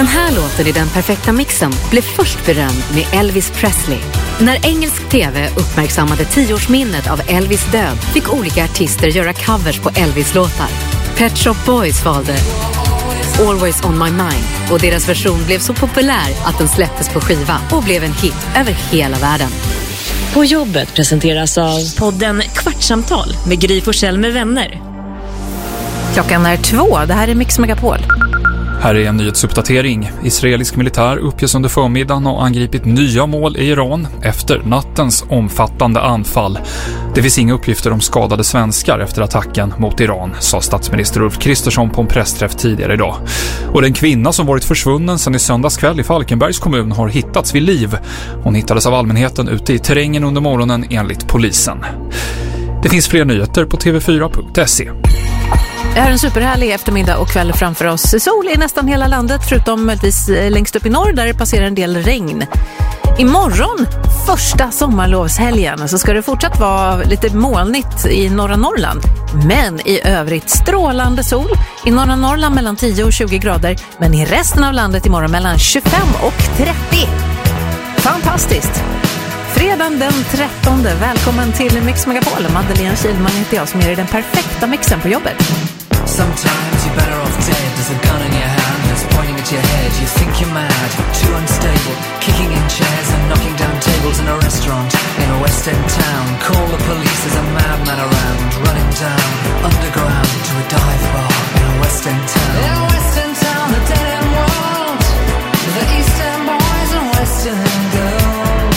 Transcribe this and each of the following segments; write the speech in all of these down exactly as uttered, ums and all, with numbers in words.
Den här låten i Den perfekta mixen blev först berömd med Elvis Presley. När engelsk tv uppmärksammade tioårsminnet av Elvis död fick olika artister göra covers på Elvis-låtar. Pet Shop Boys valde Always on my mind och deras version blev så populär att den släpptes på skiva och blev en hit över hela världen. På jobbet presenteras av podden Kvartsamtal med Gry Forssell med vänner. Klockan är två, det här är Mix Megapol. Här är en nyhetsuppdatering. Israelisk militär uppges under förmiddagen ha angripit nya mål i Iran efter nattens omfattande anfall. Det finns inga uppgifter om skadade svenskar efter attacken mot Iran, sa statsminister Ulf Kristersson på en pressträff tidigare idag. Och den kvinna som varit försvunnen sedan i söndagskväll i Falkenbergs kommun har hittats vid liv. Hon hittades av allmänheten ute i terrängen under morgonen enligt polisen. Det finns fler nyheter på t v fyra punkt se. Det här är en superhärlig eftermiddag och kväll framför oss. Sol i nästan hela landet förutom möjligtvis längst upp i norr där det passerar en del regn. Imorgon, första sommarlovshelgen, så ska det fortsatt vara lite molnigt i norra Norrland. Men i övrigt strålande sol. I norra Norrland mellan tio och tjugo grader. Men i resten av landet imorgon mellan tjugofem och trettio. Fantastiskt! Fredagen den trettonde. Välkommen till Mix Megapol. Madeleine Kilman heter jag som ger dig den perfekta mixen på jobbet. Sometimes you're better off dead. There's a gun in your hand that's pointing at your head. You think you're mad, too unstable, kicking in chairs and knocking down tables in a restaurant in a West End town. Call the police, there's a madman around, running down underground to a dive bar in a West End town. In a West End town, a dead end world, the East End boys and West End girls.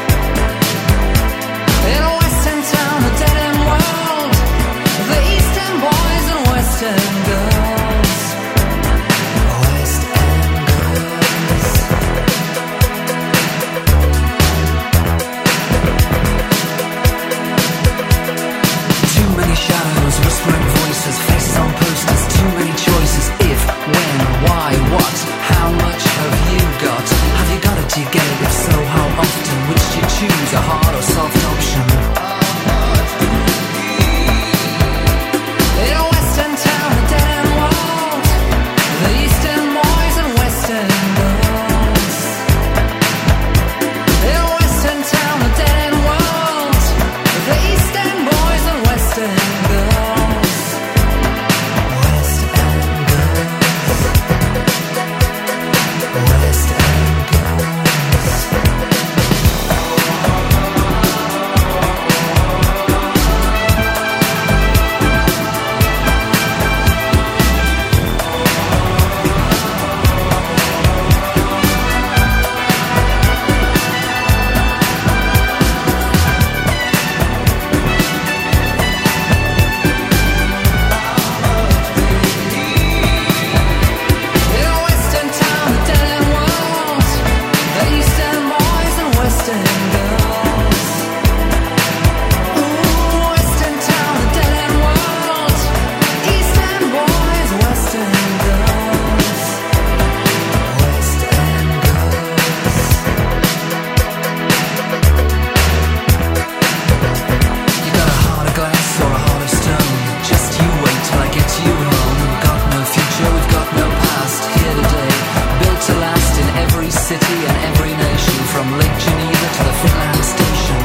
In a West End town, a dead end world, the East End boys and West End girls. West End girls. Too many shadows, whispering voices, faces on posters, too many choices. If, when, why, what, how much have you got? Have you got it, do you get it? If so, how often? Which do you choose, a hard or soft option? In a West End town, a dead end world, the East End boys and West End girls. In a West End town, a dead end world, the East End boys and West End girls. West End girls. West End girls. In a West End town, a dead end world, the East End boys and West End girls. Ooh, West End town, a dead end world, East End boys, West End girls. West End girls. You got a heart of glass or a heart of stone. Just you wait till I get you home. We've got no future, we've got no past. Here today, built to last in every city and every nation, from Lake Geneva to the Finland station.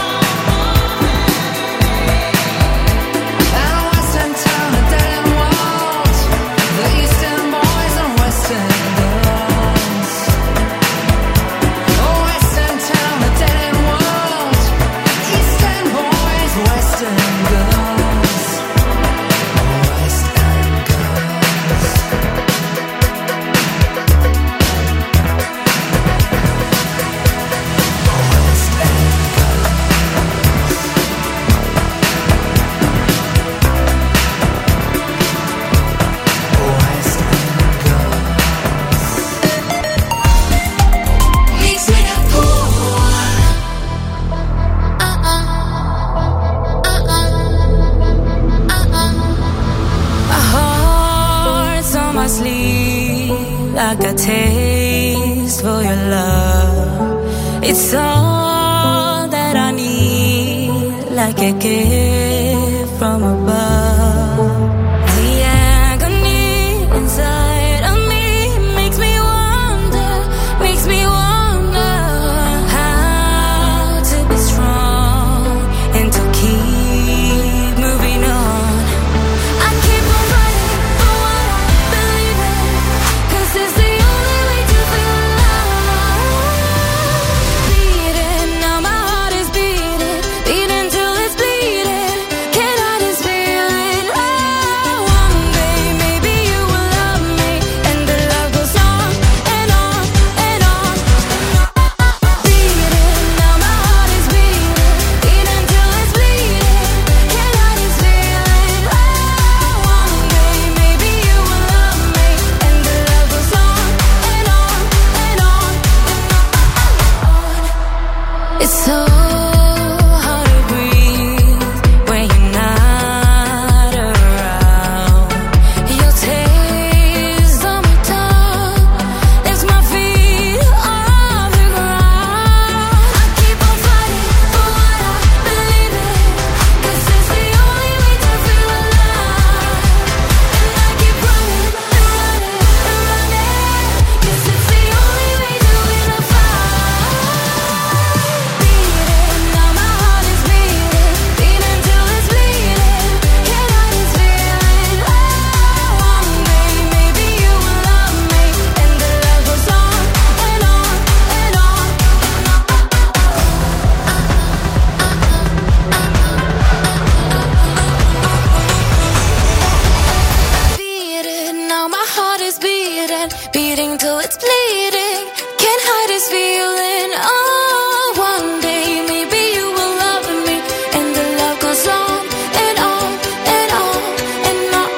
And a West End town, a dead end world, the East End boys and West End girls. Oh, West End town, a dead end world, East End boys, West End girls. West End girls. West End girls. West End girls. Mix Megapol. My heart's on my sleeve. I got taste for your love. It's all that I need, like a gift from above. The agony inside of me makes me want bleeding till it's bleeding. Can't hide this feeling. Oh, one day maybe you will love me, and the love goes on and on and on and on.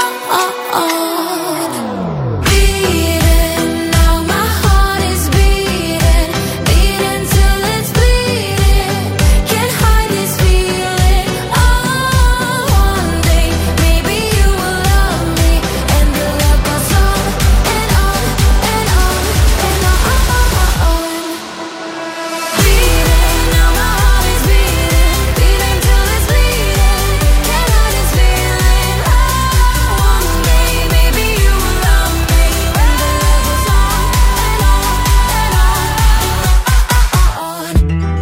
Bleeding, now my heart is beating, beating till it's bleeding. Can't hide this feeling. Oh, one day maybe you will love me, and the love goes on and on and on and on. Bleeding, now my heart is beating, beating till it's bleeding. Can't hide this feeling. Oh, one day maybe you will love me, and the love goes on and on and on.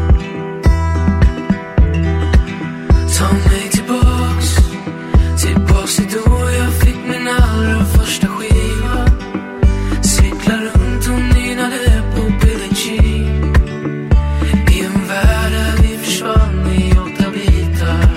Ta mig tillbaks, tillbaks till då jag fick min allra första skiva. Cykla runt och nynade på Billie Jean, i en värld där vi försvann i åtta bitar.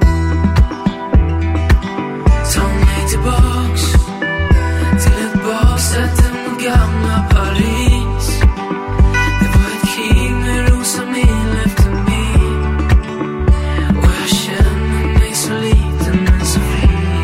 Ta mig tillbaks till ett baksäte mot gamla Paris. Det var ett krig med rosa mil efter mil, och jag känner mig så liten men så fri.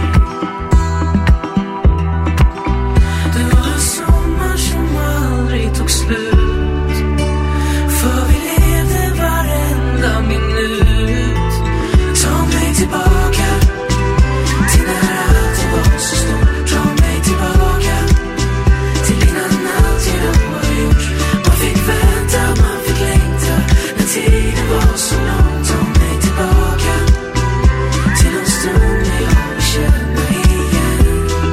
Det var en sommar som aldrig tog slut, för vi levde varenda minut. Ta mig tillbaka till när allt var så stort. Ta mig tillbaka till innan allt redan var gjort. Man fick vänta, man fick längta när tiden var så lång. Ta mig tillbaka till en stund när jag känner igen.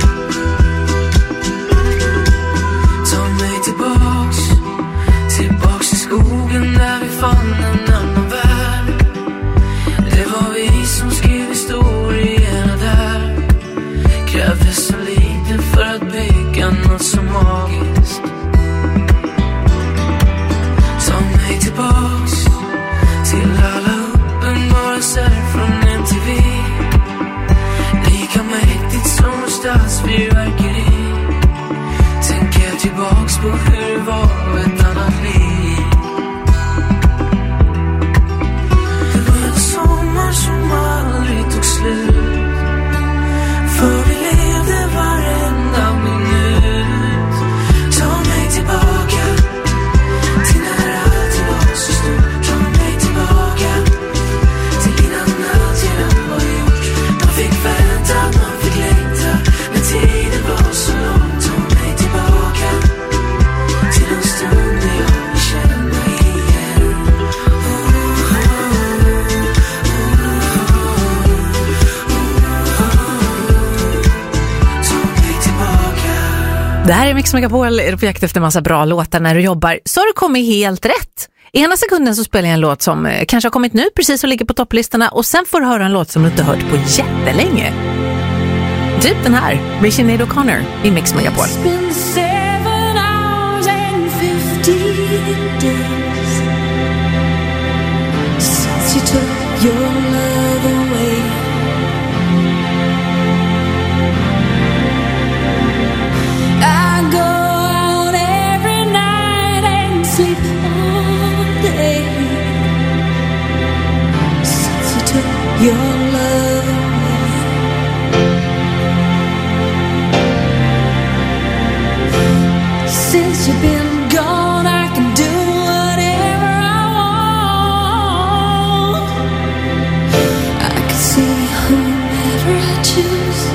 Ta mig tillbaks, tillbaks till skogen där vi fann en annan värld. Det var vi som skrev historierna där. Krävdes så lite för att bygga något så magiskt. Ta mig tillbaks till alla uppenbarelser från M T V. Lika mäktigt som stadsfyrverkeri. Tänker tillbaks på hur det var ett annat liv. Det var en sommar som aldrig tog slut, för vi levde varenda minut. Ta mig tillbaka till när allt var så stort. Ta mig tillbaka till innan allt redan var gjort. Man fick vänta, man fick längta när tiden var så lång. Ta mig tillbaka till en stund när jag känner igen. Ta mig tillbaka. Det här är Mix Megapol, är du på jakt efter massa bra låtar när du jobbar, så har du kommit helt rätt. I ena sekunden så spelar jag en låt som eh, kanske har kommit nu precis och ligger på topplistorna, och sen får du höra en låt som du inte hört på jättelänge. Typ den här, Sinead O'Connor i Mix Megapol. It's been seven hours and fifteen days since you took your love away. I go out every night and sleep all day since you took your love away. Since you've been gone, I can do whatever I want. I can see whomever I choose.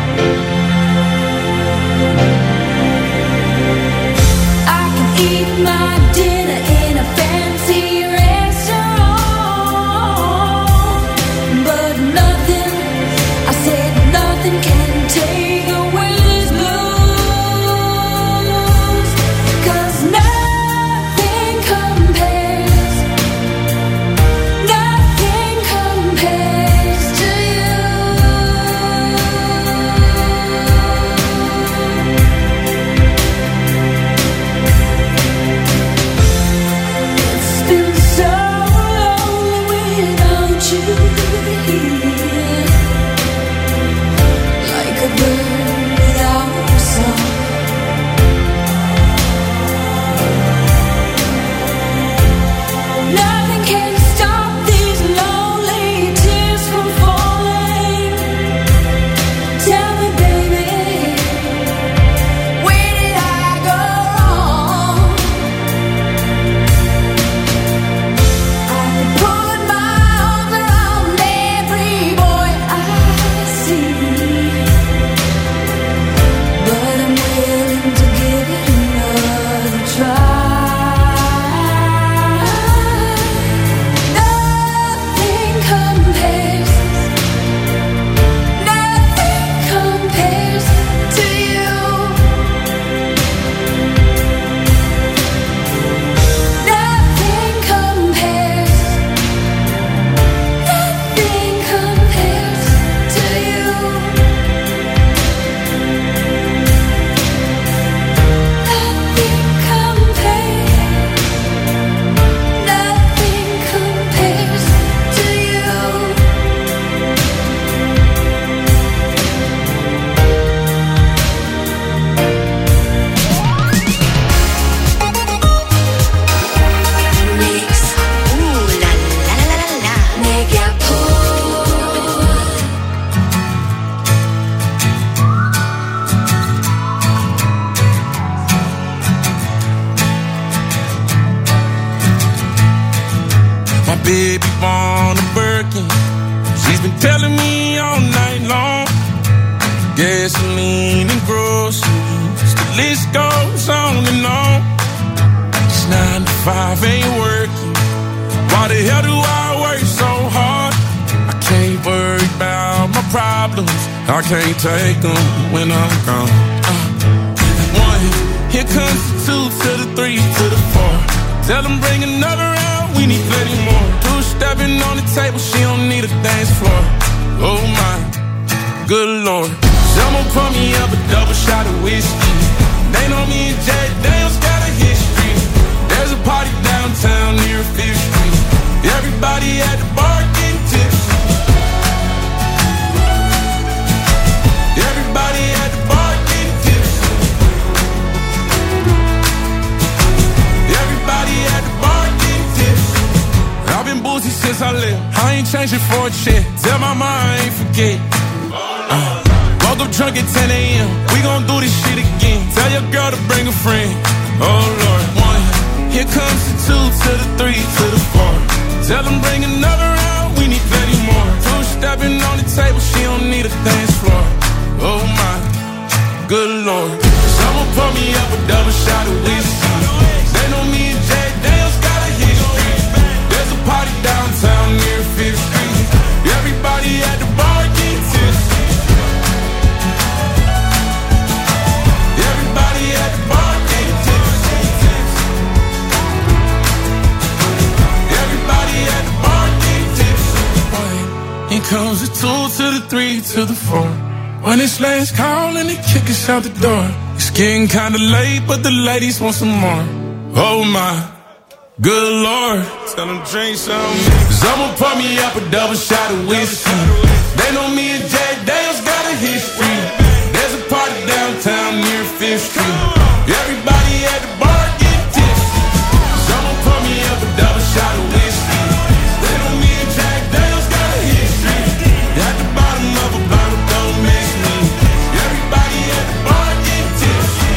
I can eat my dinner in a fancy restaurant, but nothing, I said nothing can take away this blues. 'Cause nothing compares, nothing compares to you. baby born a Birkin. She's been telling me all night long. Gasoline and groceries, the list goes on and on. It's nine to five ain't working. Why the hell do I work so hard? I can't worry about my problems. I can't take them when I'm gone. Uh, one, here comes the two to the three to the four. Tell them bring another round, we need plenty more. Two stepping on the table, she don't need a dance floor. Oh my, good lord. Someone pour me up a double shot of whiskey. They know me and Jack Daniels got a history. There's a party downtown near Fifth Street. Everybody at the bar getting tipsy. Everybody at the bar getting tipsy. Everybody at the bar getting tipsy. I've been boozy since I left. I ain't changing for a check. Tell my mom I ain't forget. Uh, woke up drunk at ten a.m. We gon' do this shit again. Tell your girl to bring a friend. Oh Lord, one. Here comes the two to the three to the four. Tell them bring another round, we need plenty more. Two stepping on the table, she don't need a dance floor. Oh my, good lord. Someone pour me up a double shot of whiskey. They know me and Jack Daniels got a history. There's a party downtown near Fifth Street. Everybody at the bar getting tipsy. Everybody at the bar getting tipsy. Everybody at the bar getting tipsy. Here comes the two to the three to the four. When it's last call and they kick us out the door. It's getting kinda late, but the ladies want some more. Oh my, good lord. Tell them drink some. Someone pour me up a double shot of whiskey. They know me and Jack Daniels got a history. There's a party downtown near Fifth Street. Everybody at the bar getting tipsy. Someone pour me up a double shot of whiskey. They know me and Jack Daniels got a history. At the bottom of a bottle, don't miss me. Everybody at the bar getting tipsy.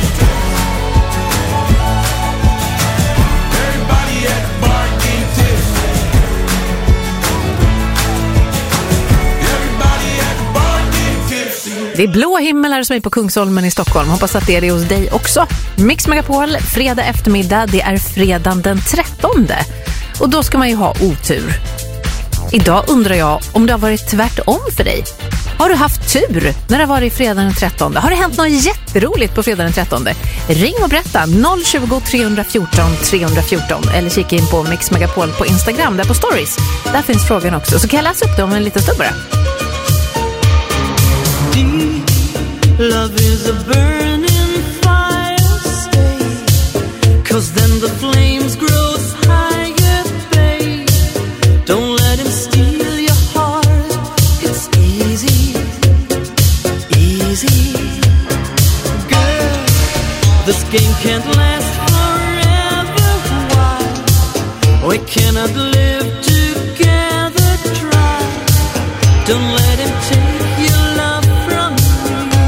Everybody at the bar getting tipsy. Everybody at the bar getting tipsy. Det är blå himmel här som är på Kungsholmen i Stockholm. Hoppas att det är det hos dig också. Mix Megapol, fredag eftermiddag. Det är fredagen den trettonde. Och då ska man ju ha otur. Idag undrar jag om det har varit tvärtom för dig. Har du haft tur när det har varit fredagen den trettonde? Har det hänt något jätteroligt på fredagen den trettonde? Ring och berätta noll tjugo, tre fjorton, tre fjorton eller kika in på Mix Megapol på Instagram där på stories. Där finns frågan också. Så kan jag läsa upp det om en liten stund bara. Love is a burning fire, stay, 'cause then the flames grows higher, babe. Don't let him steal your heart, it's easy, easy. Girl, this game can't last forever, why? We cannot live together, try. Don't let him take your love from me.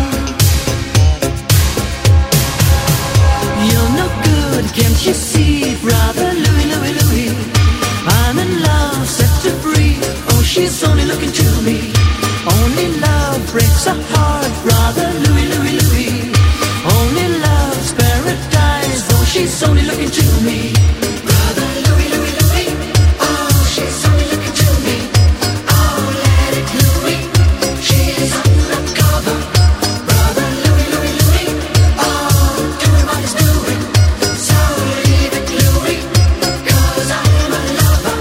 You're no good, can't you see, brother Louie, Louie, Louie? I'm in love, set to free. Oh, she's only looking to me. Only love breaks a heart, brother Louie, Louie, Louie. Only love's paradise. Oh, she's only looking to me. Brother Louie, Louie, Louie. Oh, she's only looking to me. Oh, let it Louie. She's undercover. Brother Louie, Louie, Louie. Oh, doing what he's doing. So leave it Louie, 'cause I'm a lover.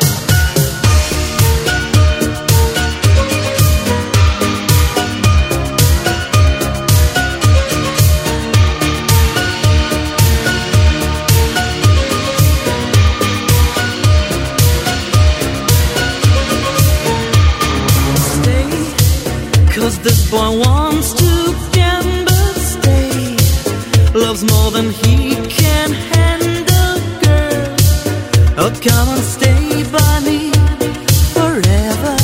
Stay, 'cause this boy wants to gamble. Stay, loves more than he can handle, girl. Oh, come on, stay by me forever,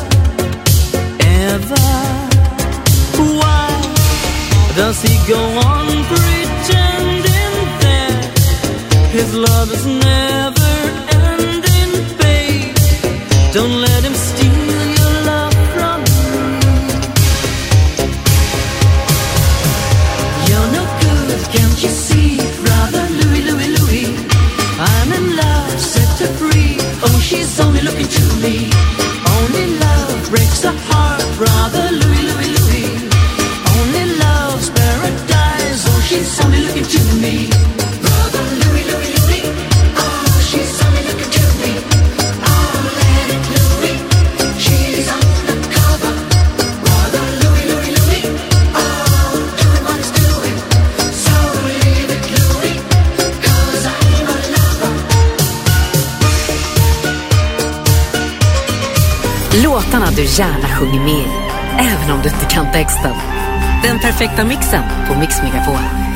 ever. Why does he go on pretending that his love is never ending, babe? Låtarna du gärna sjunger med i, även om du inte kan texten. Den perfekta mixen på Mix Megapol.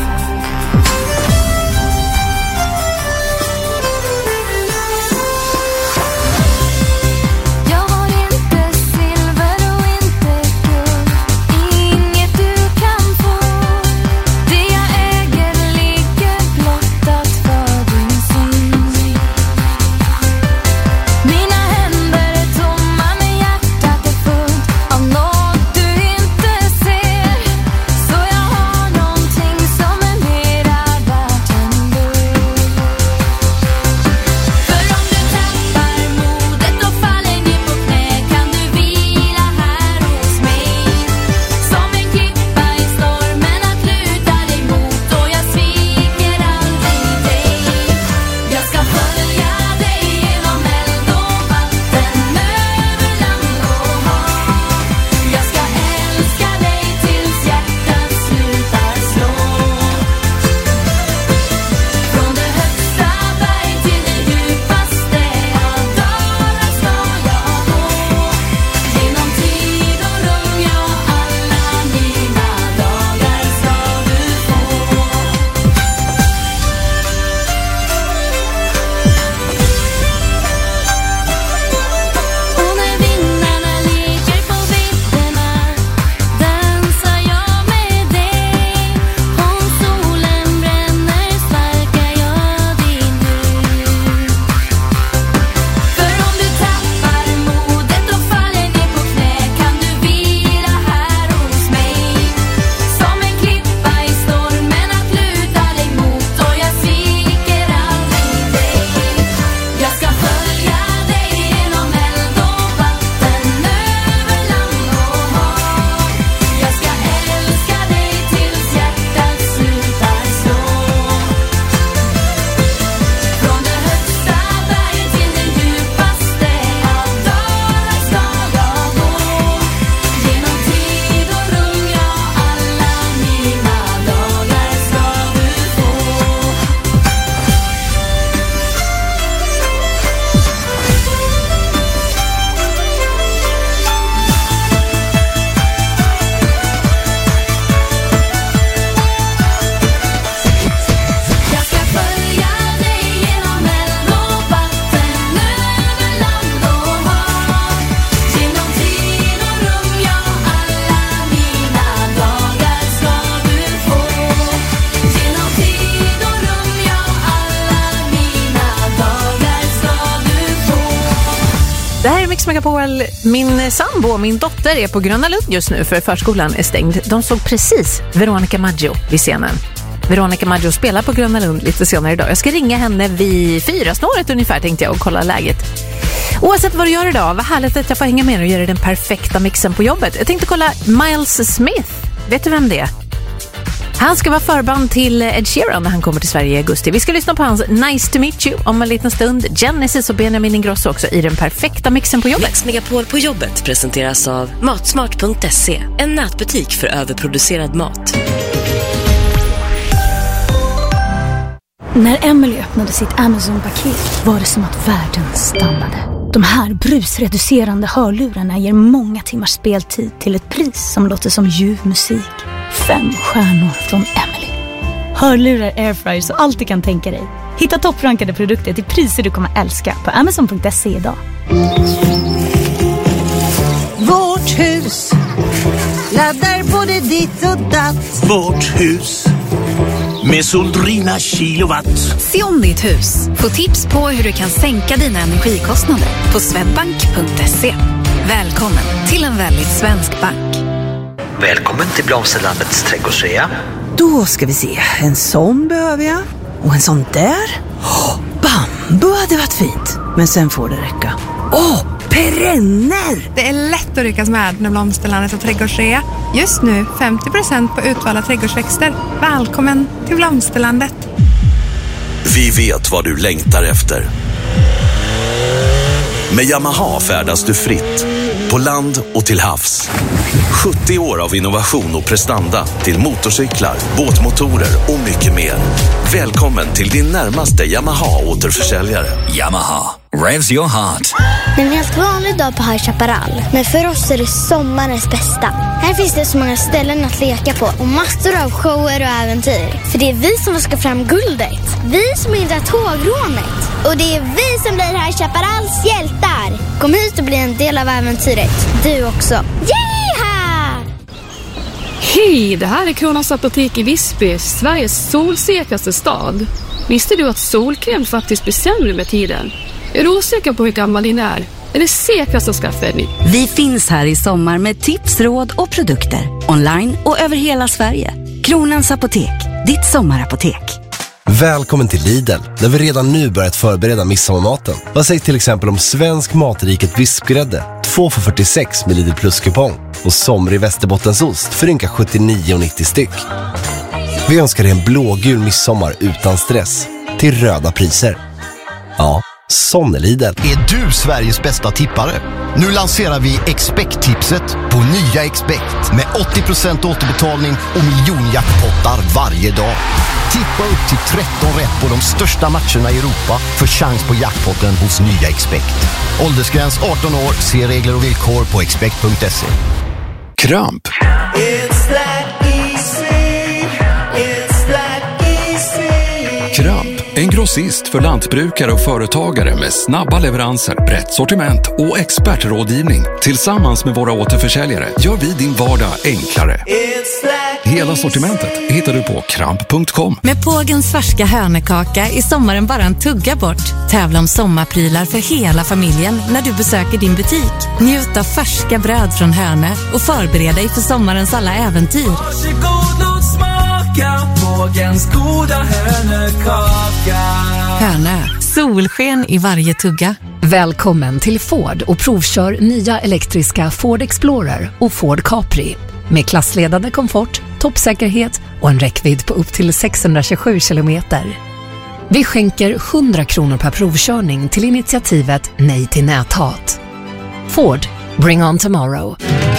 Mix Megapol, min sambo och min dotter är på Gröna Lund just nu för förskolan är stängd. De såg precis Veronica Maggio vid scenen. Veronica Maggio spelar på Gröna Lund lite senare idag. Jag ska ringa henne vid fyra snåret ungefär tänkte jag och kolla läget. Oavsett vad du gör idag, vad härligt att jag får hänga med och göra den perfekta mixen på jobbet. Jag tänkte kolla Miles Smith. Vet du vem det är? Han ska vara förband till Ed Sheeran när han kommer till Sverige i augusti. Vi ska lyssna på hans Nice to meet you om en liten stund. Genesis och Benjamin Ingrosso också i den perfekta mixen på jobbet. Mix Megapol på jobbet presenteras av matsmart punkt se. En nätbutik för överproducerad mat. När Emily öppnade sitt Amazon-paket var det som att världen stannade. De här brusreducerande hörlurarna ger många timmars speltid till ett pris som låter som ljuv musik. Fem stjärnor från Emily. Hörlurar, airfryers och allt du kan tänka dig. Hitta topprankade produkter till priser du kommer älska på amazon punkt se idag. Vårt hus laddar både ditt och datt. Vårt hus med Soldrina kilowatt. Se om ditt hus. Få tips på hur du kan sänka dina energikostnader på swedbank punkt se. Välkommen till en väldigt svensk bank. Välkommen till Blomsterlandets trädgårdsrea. Då ska vi se. En sån behöver jag. Och en sån där. Oh, bambu hade varit fint. Men sen får det räcka. Åh, oh, perenner! Det är lätt att ryckas med när Blomsterlandet och trädgårdsrea. Just nu femtio procent på utvalda trädgårdsväxter. Välkommen till Blomsterlandet. Vi vet vad du längtar efter. Med Yamaha färdas du fritt. På land och till havs. sjuttio år av innovation och prestanda till motorcyklar, båtmotorer och mycket mer. Välkommen till din närmaste Yamaha-återförsäljare. Yamaha, revs your heart. En helt vanlig dag på High Chaparral. Men för oss är det sommarens bästa. Här finns det så många ställen att leka på och massor av shower och äventyr. För det är vi som ska fram guldet. Vi som hindrar tågrånet. Och det är vi som blir High Chaparrals hjältar. Kom hit och bli en del av äventyret. Du också. Yeeha! Hej, det här är Kronans apotek i Visby, Sveriges solsäkraste stad. Visste du att solkräm faktiskt blir sämre med tiden? Är du osäker på hur gammal din är? Är det säkrast att skaffa en ny? Vi finns här i sommar med tips, råd och produkter. Online och över hela Sverige. Kronans apotek, ditt sommarapotek. Välkommen till Lidl, där vi redan nu börjat förbereda midsommarmaten. Vad sägs till exempel om svensk matriket vispgrädde, två för fyrtiosex med Lidl Plus-kupong. Och somrig Västerbottensost för ynka sjuttionio nittio styck. Vi önskar dig en blågul midsommar utan stress, till röda priser. Ja, sån är Lidl. Är du Sveriges bästa tippare? Nu lanserar vi Expect-tipset på nya Expect med åttio procent återbetalning och miljonjackpottar varje dag. Tippa upp till tretton rätt på de största matcherna i Europa för chans på jackpotten hos nya Expect. Åldersgräns arton år, se regler och villkor på expect punkt se. Kramp. Kramp, en grossist för lantbrukare och företagare med snabba leveranser, brett sortiment och expertrådgivning. Tillsammans med våra återförsäljare gör vi din vardag enklare. Hela sortimentet hittar du på kramp punkt com. Med Pågens färska hönekaka är sommaren bara en tugga bort. Tävla om sommarprylar för hela familjen när du besöker din butik. Njut av färska bröd från Hönö och förbered dig för sommarens alla äventyr. Varsågod, låt smaka Pågens goda hönekaka. Hönö, solsken i varje tugga. Välkommen till Ford och provkör nya elektriska Ford Explorer och Ford Capri. Med klassledande komfort, toppsäkerhet och en räckvidd på upp till sexhundratjugosju kilometer. Vi skänker hundra kronor per provkörning till initiativet Nej till näthat. Ford, bring on tomorrow.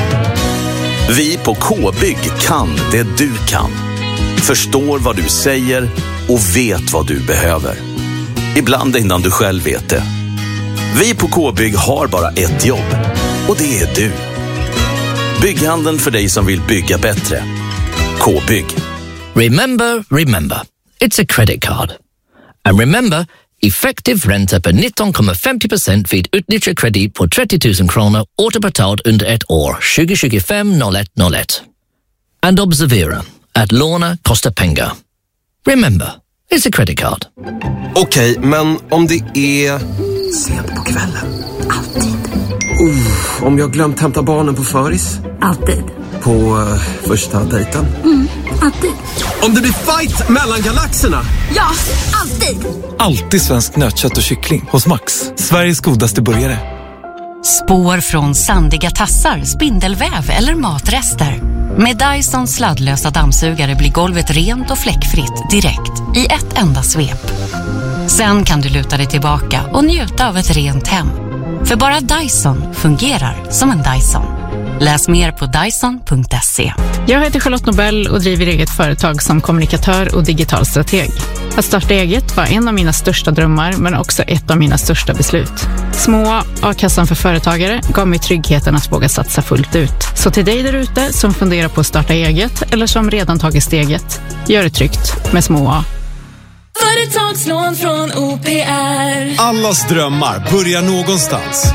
Vi på K-bygg kan det du kan. Förstår vad du säger och vet vad du behöver. Ibland innan du själv vet det. Vi på K-bygg har bara ett jobb och det är du. Bygghandeln för dig som vill bygga bättre. K-bygg. Remember, remember. It's a credit card. And remember, effektiv ränta på nitton komma femtio procent vid utnyttjad kredit på trettio tusen kronor återbetalt under ett år tjugo tjugofem noll ett noll ett. And observera, att låna kostar pengar. Remember, it's a credit card. Okej, okay, men om det är sent på kvällen? Alltid. Uh, om jag glömt hämta barnen på föris? Alltid. På uh, första dejten? Mm, alltid. Om det blir fight mellan galaxerna? Ja, alltid. Alltid svensk nötkött och kyckling hos Max. Sveriges godaste burgare. Spår från sandiga tassar, spindelväv eller matrester. Med Dyson sladdlösa dammsugare blir golvet rent och fläckfritt direkt i ett enda svep. Sen kan du luta dig tillbaka och njuta av ett rent hem. För bara Dyson fungerar som en Dyson. Läs mer på dyson punkt se. Jag heter Charlotte Nobel och driver eget företag som kommunikatör och digital strateg. Att starta eget var en av mina största drömmar men också ett av mina största beslut. Små A-kassan för företagare gav mig tryggheten att våga satsa fullt ut. Så till dig där ute som funderar på att starta eget eller som redan tagit steget, gör det tryggt med Små A. Företagslån från O P R. Allas drömmar börjar någonstans.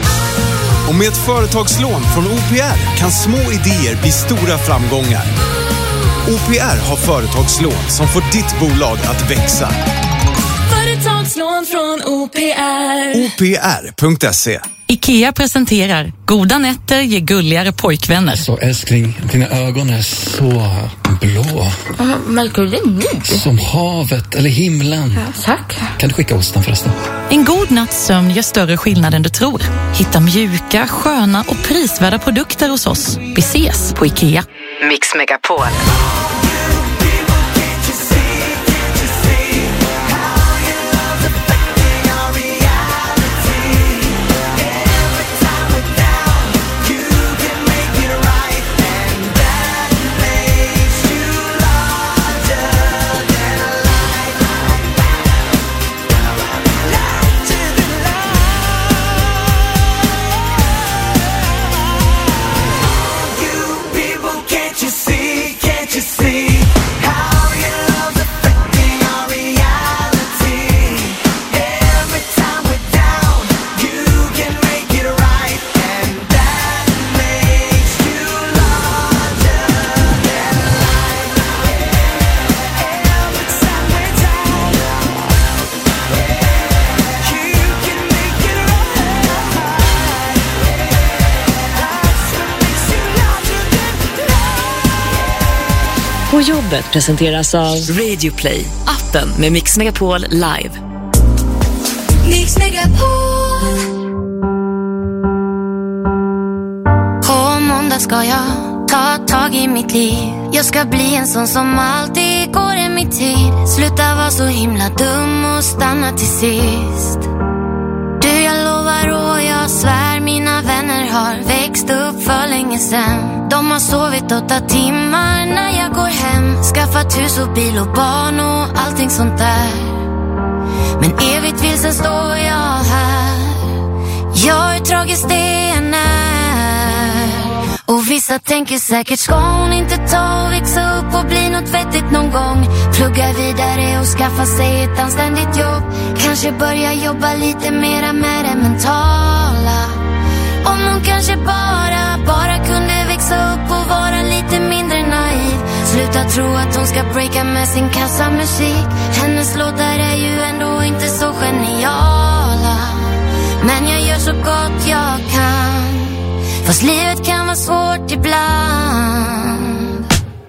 Och med ett företagslån från O P R kan små idéer bli stora framgångar. O P R har företagslån som får ditt bolag att växa. Företagslån från O P R. O P R punkt se. IKEA presenterar Goda nätter ger gulligare pojkvänner. Så älskling, dina ögon är så blå. Märker du det? Som havet eller himlen. Ja, tack. Kan du skicka osten förresten? En god natts sömn gör större skillnad än du tror. Hitta mjuka, sköna och prisvärda produkter hos oss. Vi ses på IKEA. Mix Megapol. På jobbet presenteras av Radio Play, appen med Mix Megapol Live. Mix Megapol. På måndag ska jag ta tag i mitt liv. Jag ska bli en sån som alltid går i mitt tid. Sluta vara så himla dum och stanna till sist. Du, jag lovar och jag svär, mina vänner har växt upp för länge sedan. De har sovit åtta timmar när jag går hem. Skaffat hus och bil och barn och allting sånt där. Men evigt vilsen står jag här. Jag är tragiskt det än är. Och vissa tänker säkert, ska hon inte ta och växa upp och bli något vettigt någon gång? Plugga vidare och skaffa sig ett anständigt jobb. Kanske börja jobba lite mera med det mentala. Om hon kanske bara, bara kunde växa upp och vara lite mindre naiv. Sluta tro att hon ska breaka med sin kassamusik. Hennes låtar är ju ändå inte så geniala. Men jag gör så gott jag kan. Fast livet kan vara svårt ibland.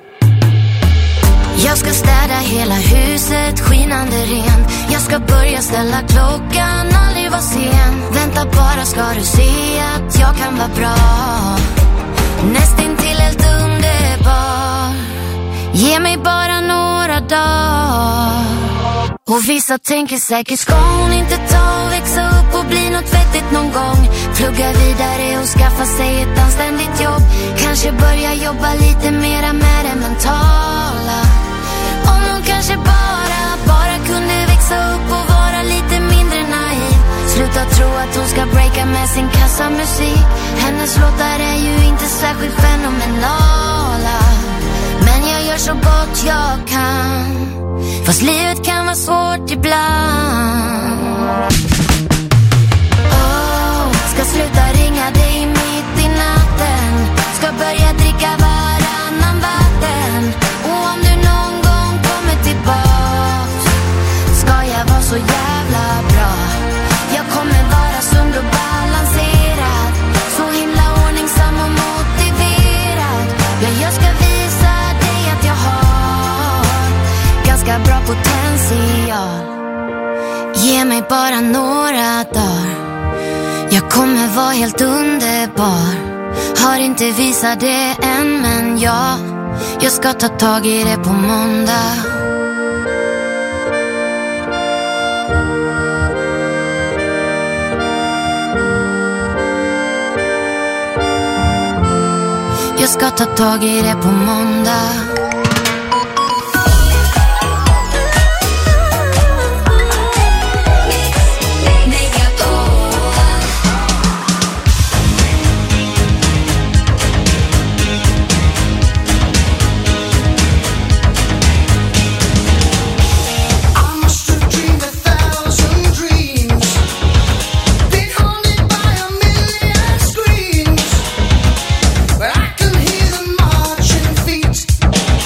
Jag ska städa hela huset, skinande ren. Jag ska börja ställa klockan, aldrig vara sen. Vänta bara ska du se att jag kan vara bra. Nästintill helt underbar. Ge mig bara några dagar. Och vissa tänker säkert, ska hon inte ta och växa upp och bli något vettigt någon gång? Plugga vidare och skaffa sig ett anständigt jobb. Kanske börja jobba lite mera med det mentala. Om hon kanske bara, bara kunde växa upp och vara lite mindre naiv. Sluta tro att hon ska breaka med sin kassamusik. Hennes låtar är ju inte särskilt fenomenala. Men jag gör så gott jag kan. Fast livet kan vara svårt ibland. Oh, ska sluta ringa dig mitt i natten. Ska börja dricka varannan vatten. Och om du någon gång kommer tillbaks, ska jag vara så jävla bra. Jag kommer vara sund och balanserad. Så himla ordningsam och motiverad. Ja, jag ska visa dig att jag har ganska bra potential. Ge mig bara några dagar. Jag kommer vara helt underbar. Har inte visat det än, men ja, jag ska ta tag i det på måndag. Jag ska ta tag i det på måndag. But I can hear the marching feet.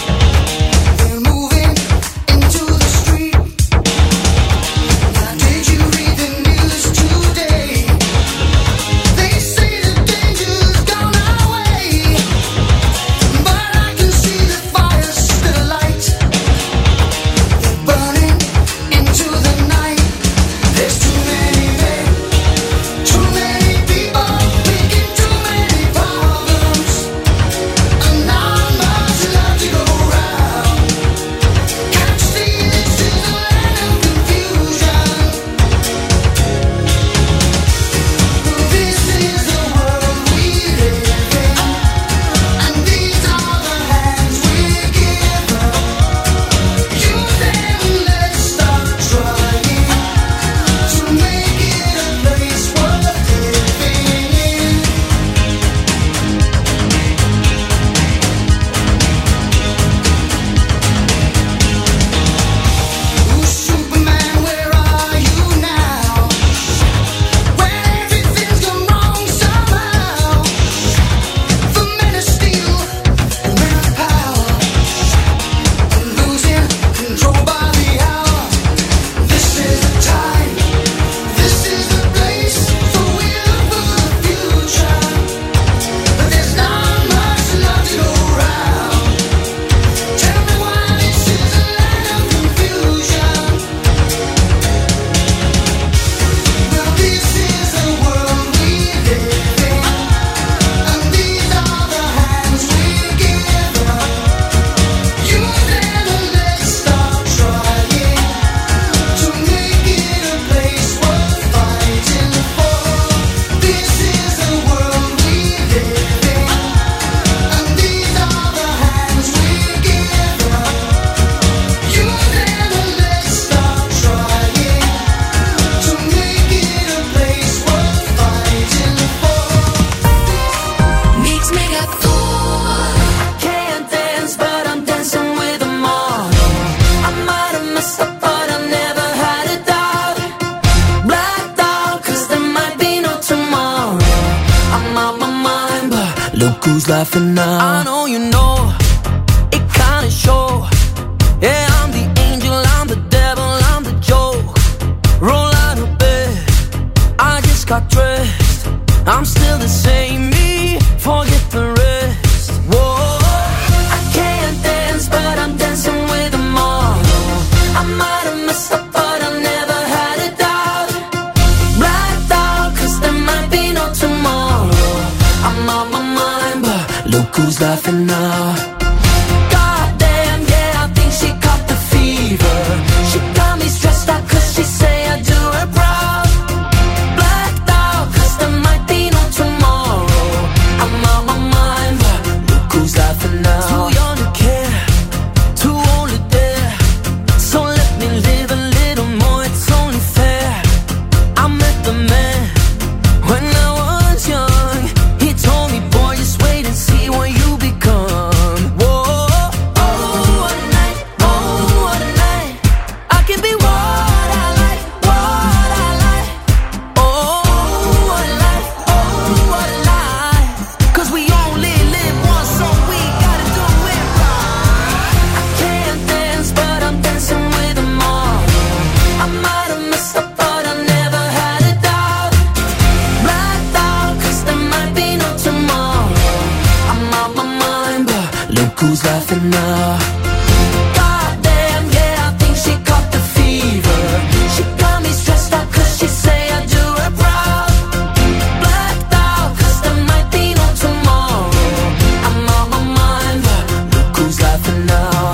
who's laughing now. I know you know, it kinda show. Yeah, I'm the angel, I'm the devil, I'm the joke. Roll out of bed, I just got dressed. I'm still the same me, forget the rest. Whoa, I can't dance, but I'm dancing with them all. I might have messed up, but I never had a doubt. Blacked out, cause there might be no tomorrow. I'm on my mind, but look who's laughing now. Goddamn, yeah, I think she caught the fever. She got me stressed out cause she say I do her proud. Blacked out cause there might be no tomorrow. I'm on my mind, but look who's laughing now. Too young to care, too old to dare. So let me live a little more, it's only fair. I met the man when I was young. He told me, boy, just wait and see what you become. Whoa, oh, what a night, oh, what a night. I can be what I like, what I like. Oh, what a life, oh, what a life. Cause we only live once, so we gotta do it right. I can't dance, but I'm dancing with them all. I might have messed up, but I never had a doubt. Blacked out, cause there might be no tomorrow. I'm on my mind, but look who's laughing now. Goddamn, yeah, I think she caught the fever. She got me stressed out cause she say I do her proud. Blacked out, cause there might be no tomorrow. I'm on my mind, but look who's laughing now.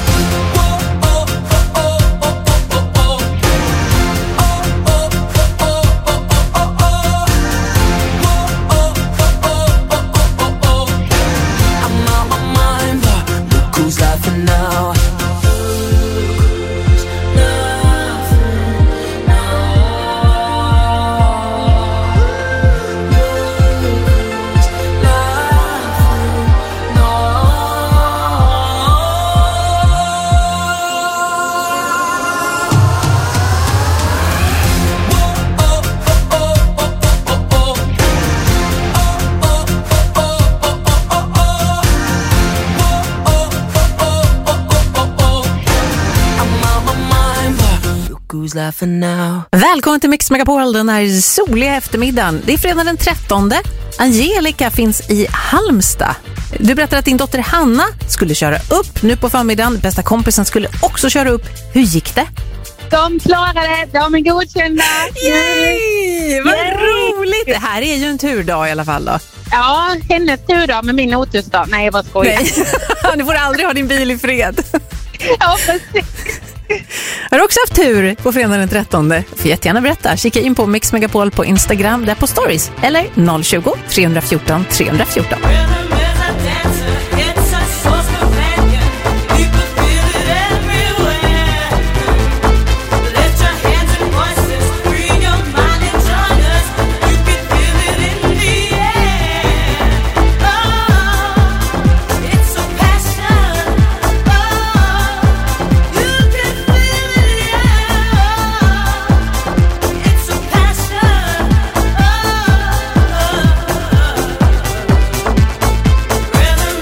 I'm on my mind, but look who's laughing now. Who's laughing now? Välkommen till Mix Megapol den här soliga eftermiddagen. Det är fredag den trettonde. Angelica finns i Halmstad. Du berättade att din dotter Hanna skulle köra upp nu på förmiddagen. Bästa kompisen skulle också köra upp. Hur gick det? De klarade, de är godkända. Yay! Vad Yay! roligt! Det här är ju en turdag i alla fall då. Ja, hennes turdag med min otursdag. Nej, jag var skojar. Du får aldrig ha din bil i fred. Ja, precis. Har du också haft tur på fredag den trettonde? Får jättegärna berätta. Kika in på Mix Megapol på Instagram, där på stories. Eller noll tjugo, tre fjorton, tre fjorton. Rhythm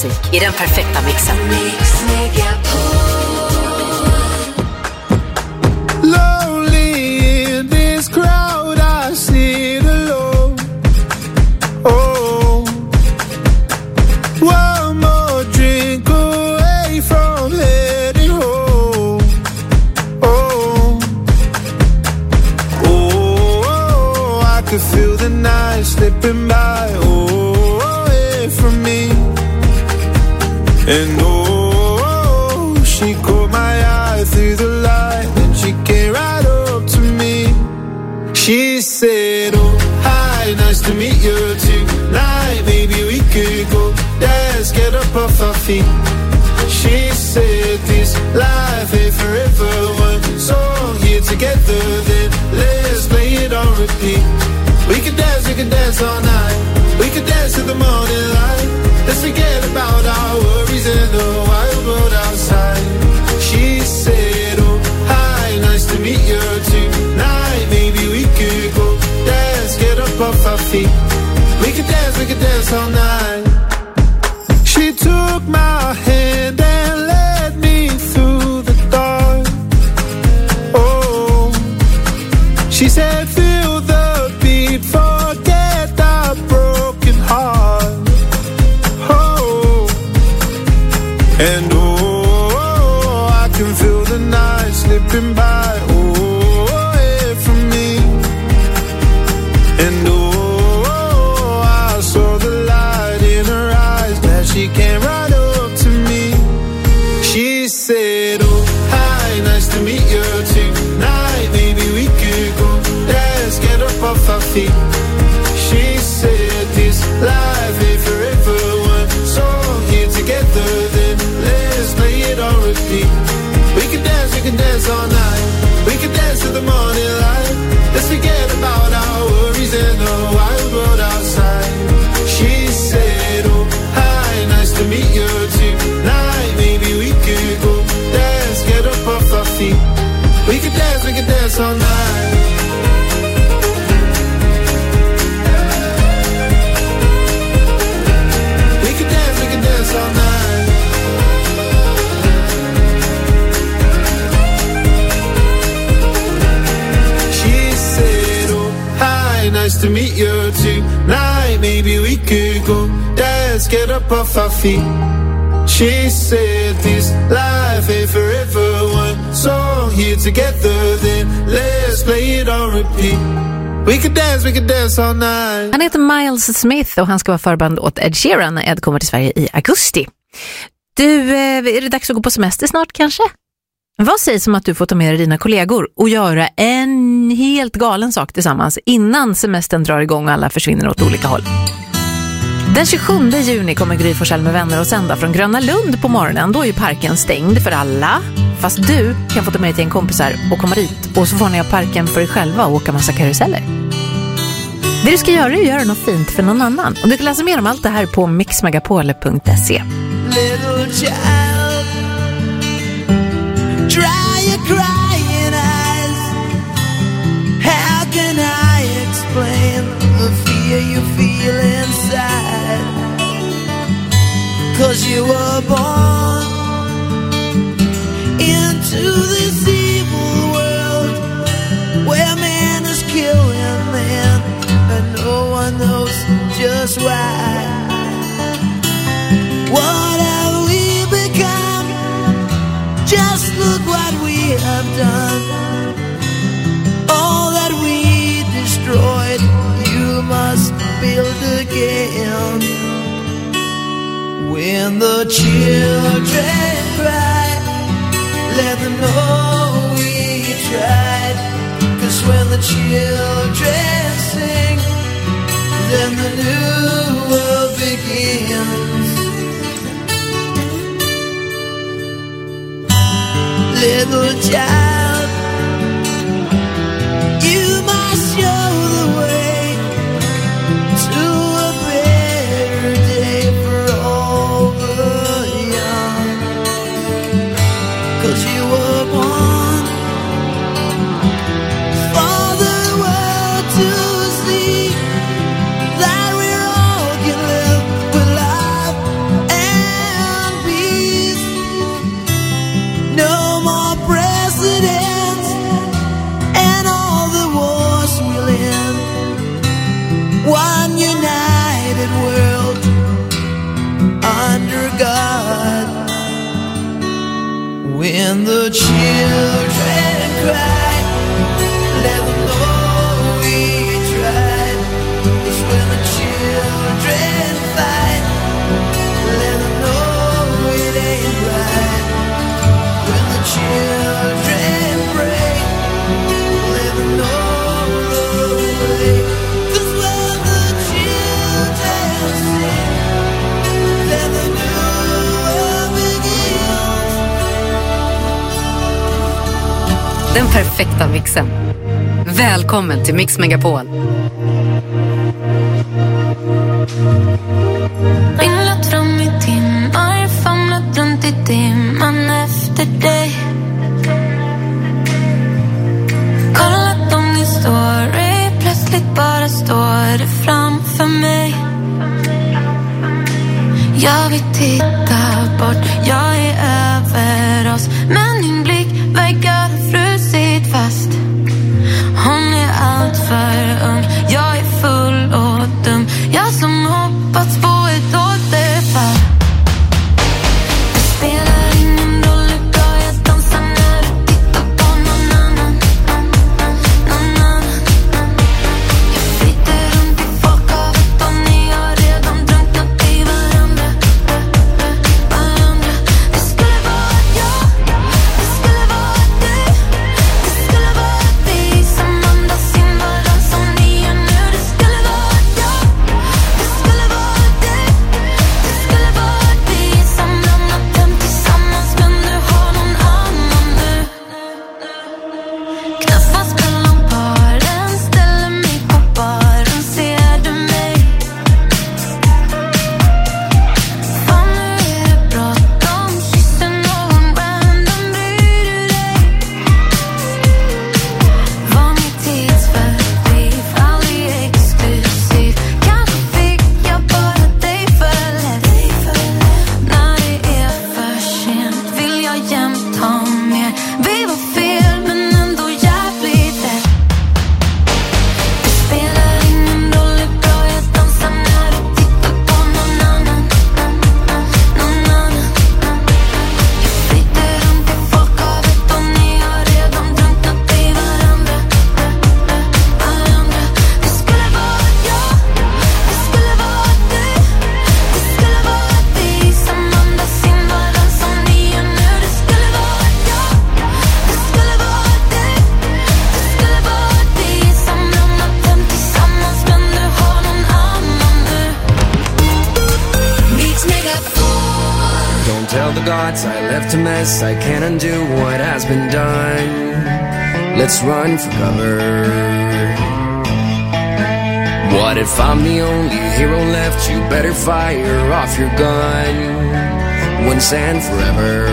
musik i den perfekta mixen. Lonely in this crowd, I sit alone. Oh, one more drink away from heading home. Oh, oh, I could feel the night slipping by. Oh, away from me. And oh, she caught my eye through the light. She came right up to me. She said, oh, hi, nice to meet you tonight. Maybe we could go dance, get up off our feet. She said, this life ain't forever. One song here together, then let's play it on repeat. We could dance, we could dance all night. We could dance to the morning light. Let's forget about our worries and the wild world outside. She said, oh, nice to meet you tonight. Maybe we could go dance, get up off our feet. We could dance, we could dance all night. She took my hand and led me through the dark. Oh, she said, feel the beat, forget our broken heart. Oh, and oh, I can feel the night slipping by. She came right up to me. She said, oh, hi, nice to meet you tonight. Maybe we could go dance, get up off our feet. She said, this life ain't forever. One song here together, then let's play it on repeat. We can dance, we can dance all night. We can dance to the morning light. Let's forget about our worries and the wild world outside. She said, oh, nice to meet you tonight. Maybe we could go dance, get up off our feet. We could dance, we could dance all night. We could dance, we could dance all night. She said, oh, hi, nice to meet you tonight. Maybe we could go dance, get up off our feet. She said, this life ain't forever. One song here together, then let's play it on repeat. We could dance, we could dance all night. Han heter Miles Smith och han ska vara förband åt Ed Sheeran när Ed kommer till Sverige i augusti. Du, är det dags att gå på semester snart kanske? Vad sägs om att du får ta med dig dina kollegor och göra en helt galen sak tillsammans innan semestern drar igång och alla försvinner åt olika håll? Den tjugosjunde juni kommer Gry Forssell med vänner och sända från Gröna Lund på morgonen. Då är ju parken stängd för alla. Fast du kan få ta med dig till en kompisar och komma dit. Och så får ni ha parken för dig själva och åka massa karuseller. Det du ska göra är att göra något fint för någon annan. Och du kan läsa mer om allt det här på mix megapol punkt se. Little child, dry your crying eyes. How can I explain the fear you feel inside? 'Cause you were born into this evil world where man is killing man and no one knows just why. What have we become? Just look what we have done. All that we destroyed, you must build again. When the children cry, let them know we tried. 'Cause when the children sing, then the new world begins. Little child, you must show the way to a better day for all the young. 'Cause you were born for the world to see that we all can live with love and when the children cry, let them know we tried. It's when the children fight, let them know it ain't right. When the children break, let them know the way. 'Cause when the children sing, let them know begins. Den perfekta mixen. Välkommen till Mix Megapol. Ringlat fram i timmar, famlat runt i dimman efter dig. Kollat om din story, plötsligt bara står det framför mig. Jag vill titta bort, jag är över oss, men din blick verkar frusit fast. Hon är allt för ung, jag är full och dum. Jag som hoppats på ett återfall. Det spelar ingen roll hur bra jag dansar när du tittar på någon annan, någon annan. Jag flyter runt i folkhavet och ni har redan drunknat i varandra, varandra. Det skulle vara jag, det skulle vara du, det skulle vara vi som andas in varann som ni gör nu. Det skulle vara jag, det skulle vara du, det skulle vara vi som lämnat hem tillsammans, men du har någon annan nu. Knappast mellan paren, ställer mig på baren, ser du mig? Fan, nu är det bråttom, kysser någon random, bryr du dig? Var min tidsfördriv, aldrig exklusiv. Kanske fick jag bara dig för lätt. När det är för sent vill jag jämt ha mer. Vi var fel men ändå jävligt rätt. Det spelar ingen roll hur bra jag dansar när du tittar på någon annan, någon annan. Jag flyter runt i folkhavet och ni har redan drunknat i varandra, varandra. Det skulle vara jag, det skulle vara du, det skulle vara vi som andas in varann som ni gör nu. Det skulle vara jag, det skulle vara du, det skulle vara vi som lämnat hem tillsammans, men du har någon annan nu. Mix Megapol. Don't tell the gods I left a mess. I can't undo what has been done. Let's run for cover. What if I'm the only hero left? You better fire off your gun once and forever.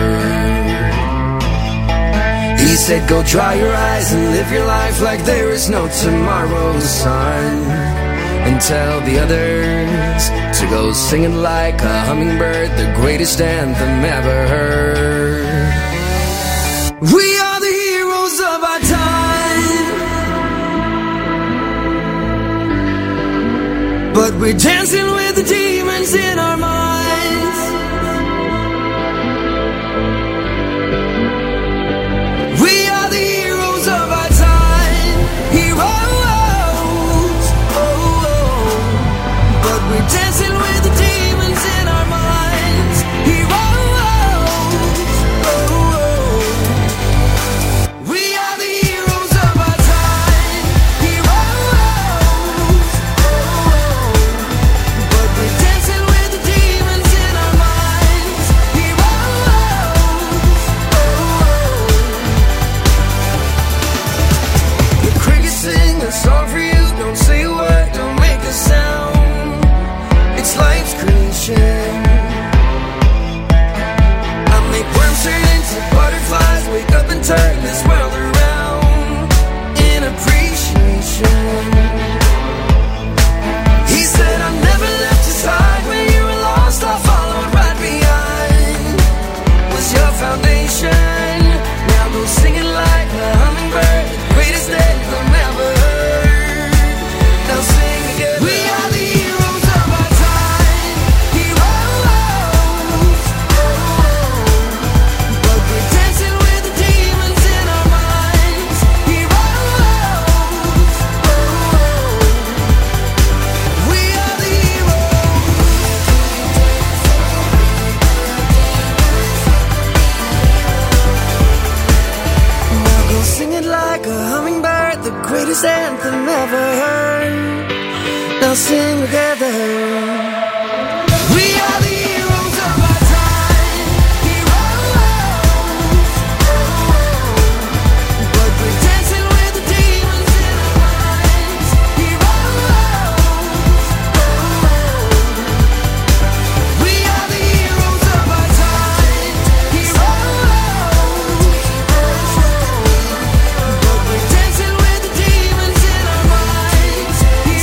He said go dry your eyes and live your life like there is no tomorrow, son. And tell the others to go singing like a hummingbird, the greatest anthem ever heard. We are the heroes of our time, but we're dancing with the demons in our minds. We are the heroes of our time, heroes, oh, oh. But we're dancing with the demons in our minds, heroes, oh, oh. We are the heroes of our time, heroes, oh, oh. But we're dancing with the demons. said that never heard. Now sing together. We are the heroes of our time. Heroes. But we're dancing with the demons in our minds. Heroes. We are the heroes of our time. Heroes. But we're dancing with the demons in our minds.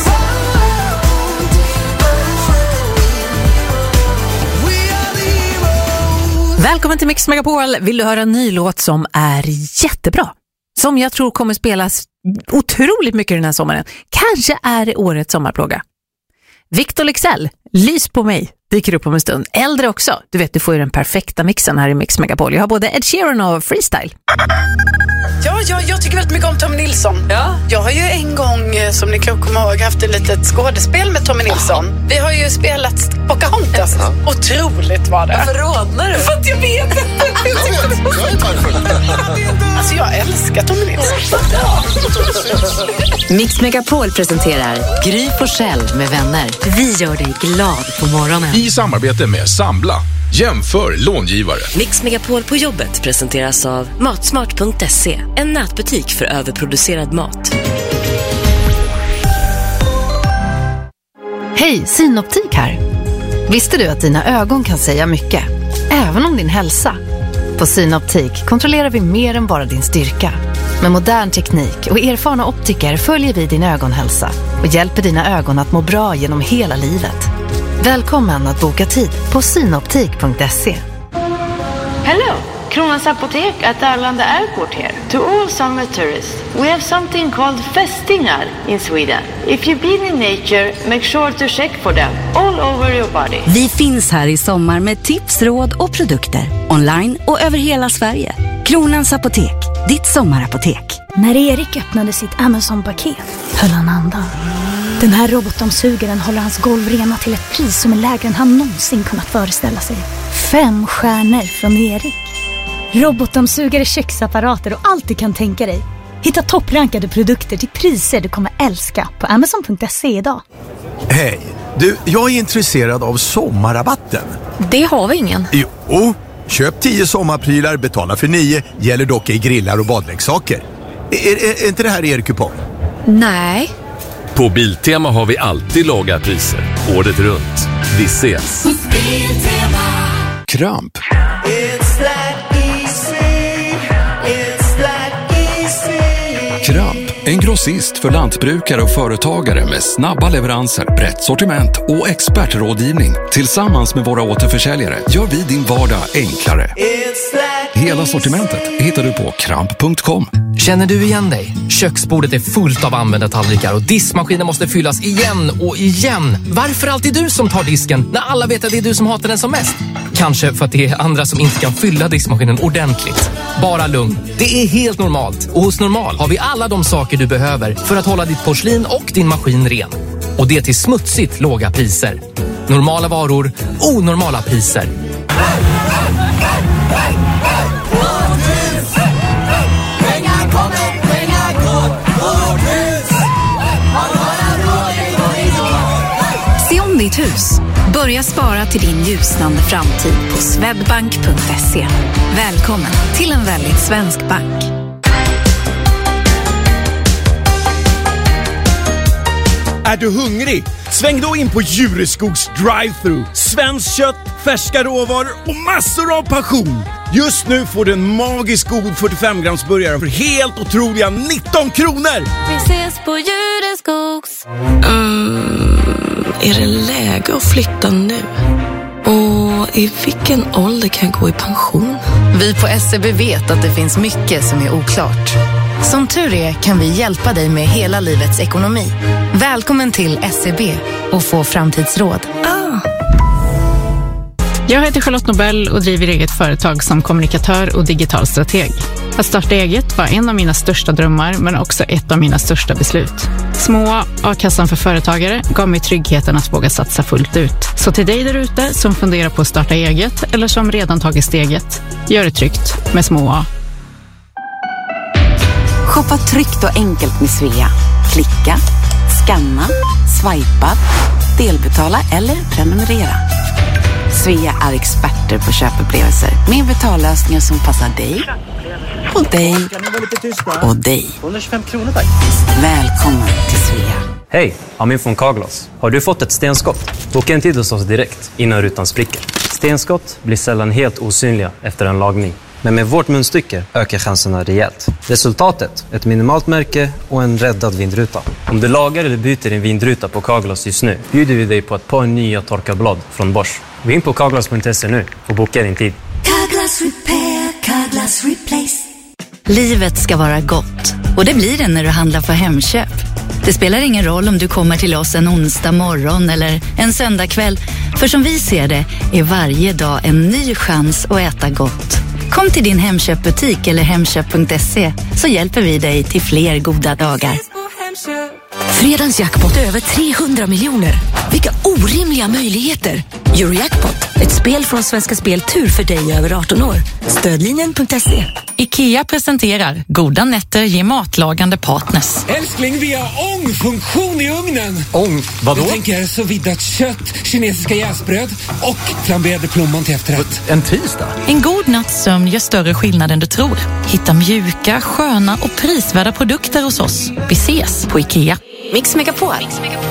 Välkommen till Mix Megapol. Vill du höra en ny låt som är jättebra? Som jag tror kommer spelas otroligt mycket den här sommaren. Kanske är det årets sommarplåga. Victor Leksell, Lys på mig, dyker upp om en stund. Äldre också. Du vet, du får ju den perfekta mixen här i Mix Megapol. Jag har både Ed Sheeran och Freestyle. Ja, ja, jag tycker väldigt mycket om Tommy Nilsson. Ja. Jag har ju en gång, som ni kan komma ihåg, haft ett litet skådespel med Tommy Nilsson. Ja. Vi har ju spelat Pocahontas. Ja. Otroligt var det. Varför rodnar du? För att jag vet inte. Jag vet, jag vet varför. Alltså jag älskar Tommy Nilsson. Ja. Mix Megapol presenterar Gry Forssell med vänner. Vi gör dig glad på morgonen. I samarbete med Sambla. Jämför långivare. Mix Megapol på jobbet presenteras av matsmart punkt se. En nätbutik för överproducerad mat. Hej, Synoptik här. Visste du att dina ögon kan säga mycket? Även om din hälsa. På Synoptik kontrollerar vi mer än bara din styrka. Med modern teknik och erfarna optiker följer vi din ögonhälsa och hjälper dina ögon att må bra genom hela livet. Välkommen att boka tid på synoptik punkt se. Hello, Kronans Apotek at Arlanda Airport here. To all summer tourists, we have something called fästingar in Sweden. If you've been in nature, make sure to check for them all over your body. Vi finns här i sommar med tips, råd och produkter. Online och över hela Sverige. Kronans Apotek, ditt sommarapotek. När Erik öppnade sitt Amazon-paket höll han andan. Den här robotdammsugaren håller hans golv rena till ett pris som är lägre än han någonsin kunnat föreställa sig. Fem stjärnor från Erik. Robotdammsugare, köksapparater och allt du kan tänka dig. Hitta topprankade produkter till priser du kommer älska på amazon punkt se idag. Hej, du, jag är intresserad av sommarrabatten. Det har vi ingen. Jo, köp tio sommarprylar, betala för nio, gäller dock i grillar och badleksaker. Är, är, är inte det här er kupong? Nej. På Biltema har vi alltid låga priser. Året runt. Vi ses. Kramp. Kramp, en grossist för lantbrukare och företagare med snabba leveranser, brett sortiment och expertrådgivning. Tillsammans med våra återförsäljare gör vi din vardag enklare. Hela sortimentet hittar du på kramp punkt com. Känner du igen dig? Köksbordet är fullt av använda tallrikar och diskmaskinen måste fyllas igen och igen. Varför alltid du som tar disken när alla vet att det är du som hatar den som mest? Kanske för att det är andra som inte kan fylla diskmaskinen ordentligt. Bara lugn. Det är helt normalt. Och hos Normal har vi alla de saker du behöver för att hålla ditt porslin och din maskin ren. Och det till smutsigt låga priser. Normala varor, onormala priser. Se om ditt hus. Börja spara till din ljusnande framtid på swedbank punkt se. Välkommen till en väldigt svensk bank. Är du hungrig? Sväng då in på Djureskogs drive-thru. Svenskt kött, färska råvaror och massor av passion. Just nu får du en magisk god fyrtiofem grams burgare för helt otroliga nitton kronor. Vi ses på Djureskogs. Mm, är det läge att flytta nu? Och i vilken ålder kan jag gå i pension? Vi på S C B vet att det finns mycket som är oklart. Som tur är kan vi hjälpa dig med hela livets ekonomi. Välkommen till S C B och få framtidsråd. Ah. Jag heter Charlotte Nobel och driver eget företag som kommunikatör och digital strateg. Att starta eget var en av mina största drömmar men också ett av mina största beslut. Små A-kassan för företagare gav mig tryggheten att våga satsa fullt ut. Så till dig där ute som funderar på att starta eget eller som redan tagit steget, gör det tryggt med Små A. Shoppa tryggt och enkelt med Svea. Klicka, scanna, swipa, delbetala eller prenumerera. Svea är experter på köpupplevelser med betallösningar som passar dig och dig och dig. tvåhundratjugofem kronor tack. Välkommen till Svea. Hej, Amin från Carglass. Har du fått ett stenskott? Boka en tid hos oss direkt innan rutan spricker. Stenskott blir sällan helt osynliga efter en lagning. Men med vårt munstycke ökar chanserna rejält. Resultatet, ett minimalt märke och en räddad vindruta. Om du lagar eller byter din vindruta på Carglass just nu bjuder vi dig på ett par nya torkarblad från Bosch. Gå in på carglass punkt se nu och boka din tid. Carglass repair, Carglass replace. Livet ska vara gott. Och det blir det när du handlar för Hemköp. Det spelar ingen roll om du kommer till oss en onsdag morgon eller en söndag kväll. För som vi ser det är varje dag en ny chans att äta gott. Kom till din Hemköpbutik eller hemköp punkt se så hjälper vi dig till fler goda dagar. Fredagens jackpot är över trehundra miljoner. Vilka orimliga möjligheter. Eurojackpot, ett spel från Svenska Spel Tur för dig över arton år. Stödlinjen punkt se. IKEA presenterar Goda nätter ger matlagande partners. Älskling, vi har ångfunktion i ugnen. Ång? Vadå? Jag tänker så viddat kött, kinesiska jäsbröd och flamberade plommon till efterrätt. En tisdag? En god natts sömn gör större skillnad än du tror. Hitta mjuka, sköna och prisvärda produkter hos oss. Vi ses på IKEA. Mix Megapol. Mix Megapol.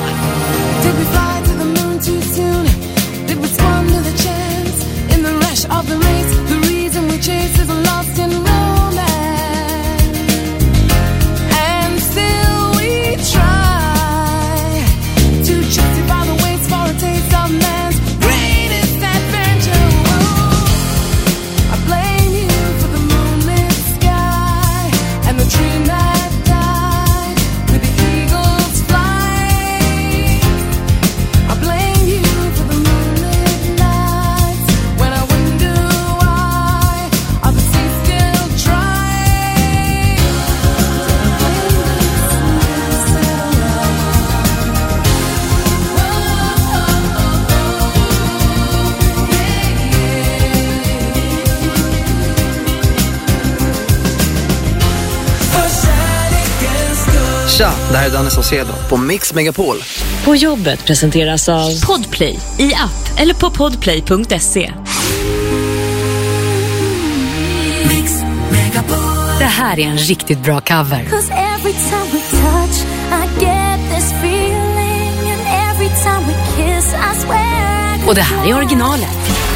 Tja, det här är Danny Saucedo på Mix Megapol. På jobbet presenteras av Podplay i app eller på podplay punkt se. Mix Megapol. Det här är en riktigt bra cover. 'Cause every time we touch, I get this feeling, and every time we kiss, I swear I Och det här är originalet.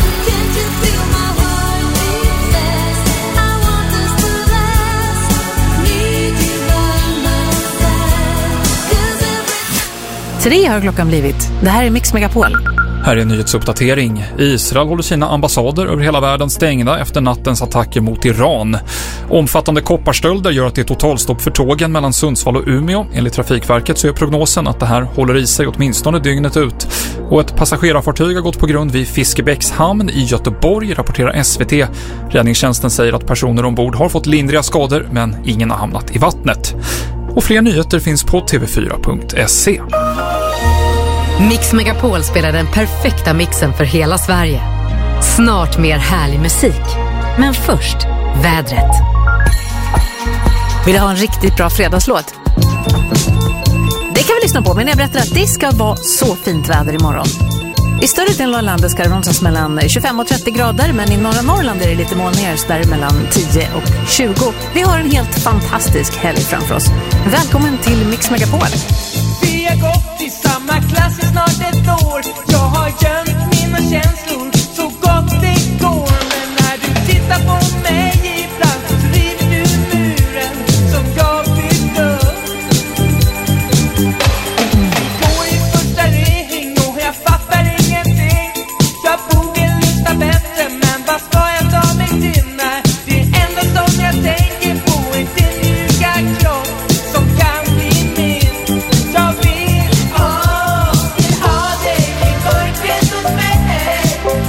Tre har klockan blivit. Det här är Mix Megapol. Här är en nyhetsuppdatering. Israel håller sina ambassader över hela världen stängda efter nattens attacker mot Iran. Omfattande kopparstölder gör att det är totalstopp för tågen mellan Sundsvall och Umeå. Enligt Trafikverket så är prognosen att det här håller i sig åtminstone dygnet ut. Och ett passagerarfartyg har gått på grund vid Fiskebäcks hamn i Göteborg, rapporterar S V T. Räddningstjänsten säger att personer ombord har fått lindriga skador, men ingen har hamnat i vattnet. Och fler nyheter finns på t v fyra punkt se. Mix Megapol spelar den perfekta mixen för hela Sverige. Snart mer härlig musik. Men först, vädret. Vill du ha en riktigt bra fredagslåt? Det kan vi lyssna på, men jag berättar att det ska vara så fint väder imorgon. I större delen av landet ska det någonstans mellan tjugofem och trettio grader, men i norra Norrland är det lite molnigare, så där mellan tio och tjugo. Vi har en helt fantastisk helg framför oss. Välkommen till Mix Megapol. Vi har gått i samma klass i snart ett år. Jag har gömt mina känslor så gott det går. Men när du tittar på mig ibland så river du muren som jag byggt upp. Vi går i första ring och jag fattar ingenting. Jag borde lyssna bättre, men vad ska jag ta mig till när det enda som jag tänker på är din mjuka kropp som kan bli min. Jag vill, åh, vill ha dig i mörkret hos mig.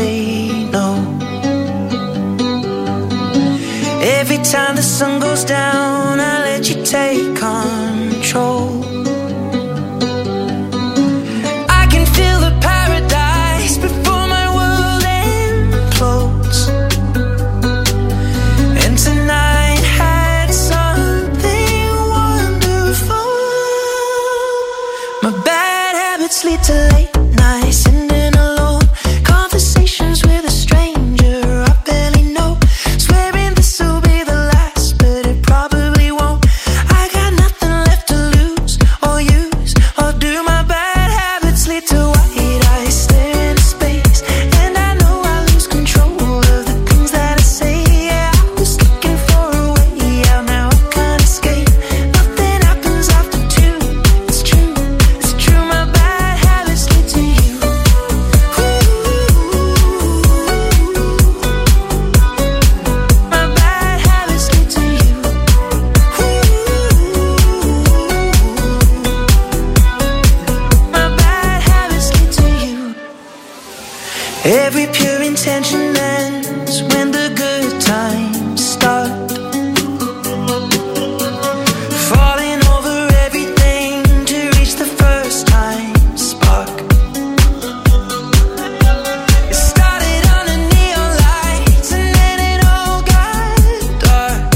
say no. Every time the sun goes down, I let you take control. I can feel the paradise before my world implodes. And tonight had something wonderful. My bad habits lead to late nights, ending alone. Conversations with a stranger I barely know. Swearing this will be the last, but it probably won't. I got nothing left to lose or use, or do. My bad habits lead to white eyes stare into space, and I know I lose control of the things that I say. Yeah, I was looking for a way out, now I can't escape. Nothing happens after two. It's true, it's true. My bad habits lead to you. My bad habits lead to you. My bad habits lead to you. Every pure intention ends when the good times start. Falling over everything to reach the first time spark. It started under neon lights and then it all got dark.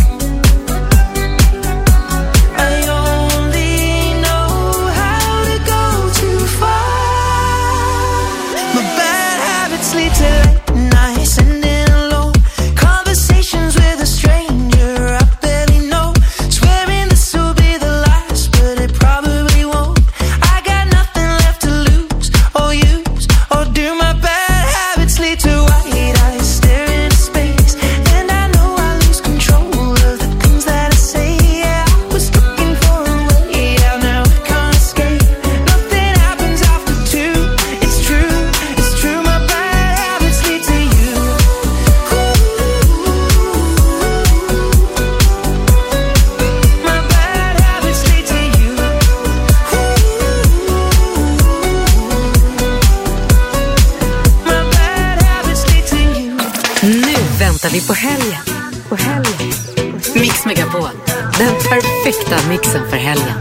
I only know how to go too far. My bad habits lead to late nights, ending alone. Conversations with a stranger I barely know. Swearing this will be the last, but it probably won't. I got nothing left to lose or use, or do. My bad habits lead to white eyes staring into space, and I know I lose control of the things that I say. Yeah, I was looking for a way out, now I can't escape. Nothing happens after two. It's true, it's true. My bad habits lead to you. My bad habits lead to you. My bad habits lead to you. Nu väntar vi på helgen. På helgen. Mix Megapol. Den perfekta mixen för helgen.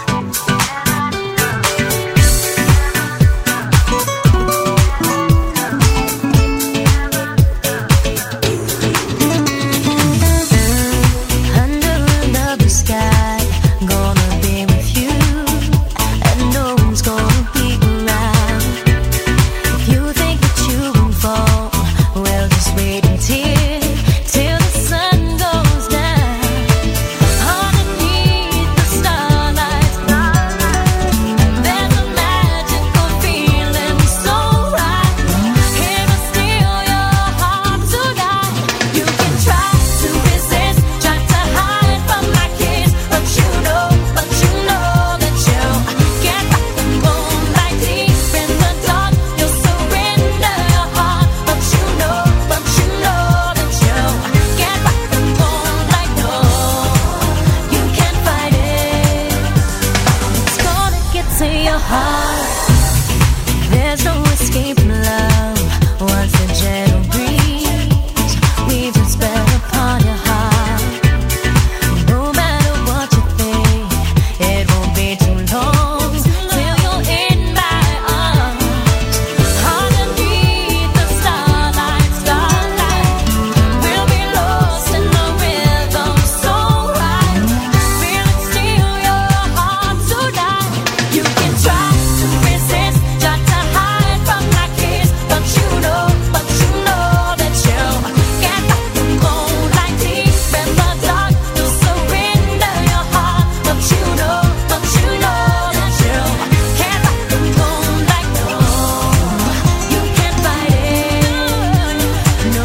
Under another sky, gonna be with you, and no one's gonna be around. If you think that you won't fall, well, just wait until till the sun goes down. Underneath the starlight, there's a magical feeling so right. Can I steal your heart tonight? You can try to resist, try to hide from my kiss, but you know, but you know that you can't fight the moonlight deep in the dark. You'll surrender your heart, but you know, but you know that you can't fight the moonlight. No, you can't fight it. It's gonna get to your heart. There's no escape from love. Once the gentle breeze weaves its spell upon your heart. No matter what you think, it won't be too long till you're in my arms. Underneath the starlight, starlight, we'll be lost in the rhythm so right. Feel it steal your heart tonight. You can try to resist, try to hide from my kiss, but you know, but you know that you can't fight the moonlight deep in the dark. You'll surrender your heart, but you know, but you know that you can't fight the moonlight. No, you can't fight it. No,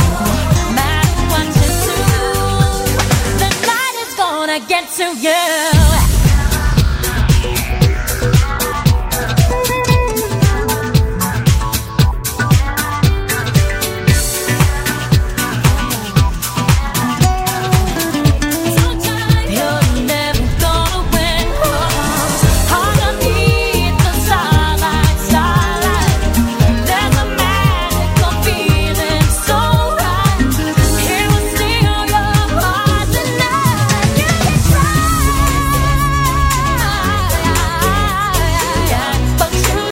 matter what you do, the night is gonna get to you.